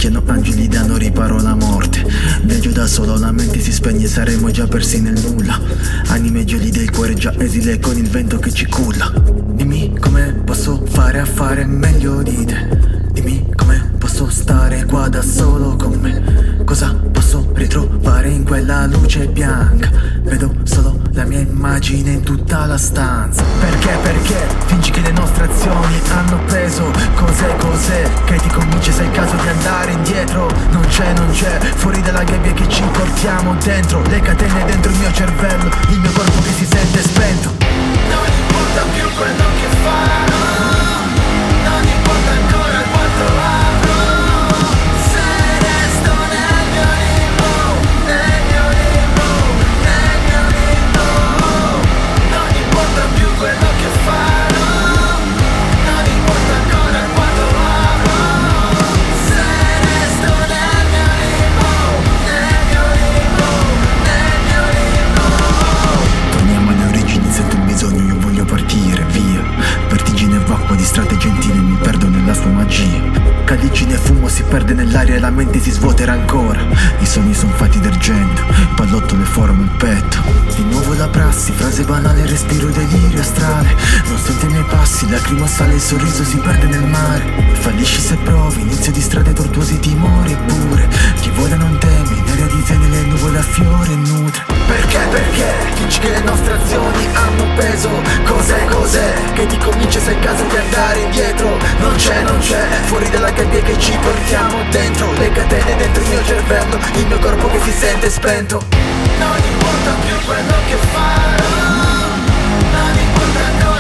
picchiano angeli, danno riparo alla morte. Viaggio da solo, la mente si spegne, saremo già persi nel nulla. Anime gelide, il cuore già esile con il vento che ci culla. Dimmi come posso fare a fare meglio di te. Dimmi come posso stare qua da solo con me. Cosa posso ritrovare in quella luce bianca? Vedo solo la mia immagine in tutta la stanza. Perché fingi che le nostre azioni hanno peso? Cos'è che ti convince se è il caso di andare indietro? Non c'è, fuori dalla gabbia che ci portiamo dentro. Le catene dentro il mio cervello, il mio corpo che si sente spento. Non importa più quello che farò, non importa ancora quanto avrò. Se resto nel mio limbo, nel mio limbo, nel mio limbo. Non importa più quello che farò, non importa ancora quanto avrò. Se resto nel mio limbo, nel mio limbo, nel mio limbo. Torniamo alle origini, sento il bisogno, io voglio partire, via. Vertigine e acqua di strade gentili, mi perdo nella sua magia. Caligine e fumo si perde nell'aria e la mente si svuoterà ancora. I sogni sono fatti d'argento, il pallotto le forma il petto. Di nuovo la prassi, frase banale, respiro delirio astrale. Non sente i miei passi, lacrimo sale, il sorriso si perde nel mare. Fallisci se provi, inizio di strade tortuose, timori eppure. Chi vuole non teme, in aria di zene le nuvole a fiore e nutre. Perché fingi che le nostre azioni hanno peso? Cos'è che ti convince se è il caso di andare indietro? Non c'è, fuori dalla gabbia che ci portiamo dentro. Le catene dentro il mio cervello, il mio corpo che si sente spento. Non importa più quello che farò, non importa ancora